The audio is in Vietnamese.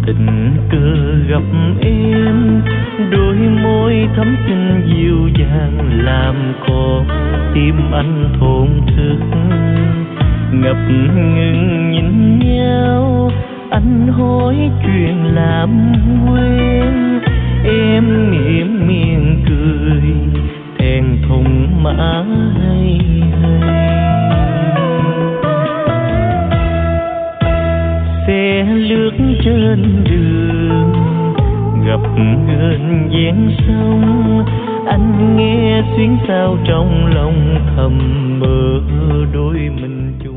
tình cờ gặp em, đôi môi thắm xinh dịu dàng làm con tim anh thổn thức. Ngập ngừng nhìn nhau, anh hỏi chuyện làm quên, em mỉm miệng cười thẹn thùng mãi xe lướt trên đường gặp gần ven sông, anh nghe xuyến sao trong lòng thầm mơ đôi mình chung.